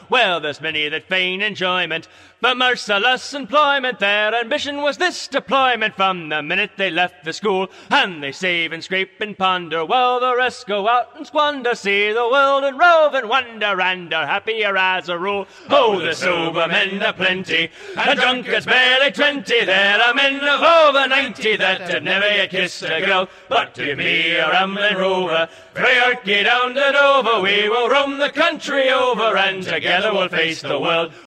Well, there's many that feign enjoyment, but merciless employment. Their ambition was this deployment from the minute they left the school. And they save and scrape and ponder, while the rest go out and squander. See the world and rove and wonder, and are happier as a rule. Oh, the sober men are plenty, and drunkards barely 20. There are men of over 90 that have never yet kissed a girl. But give me a rambling rover, frae Archie down to Dover. We will roam the country over, and together we'll face the world.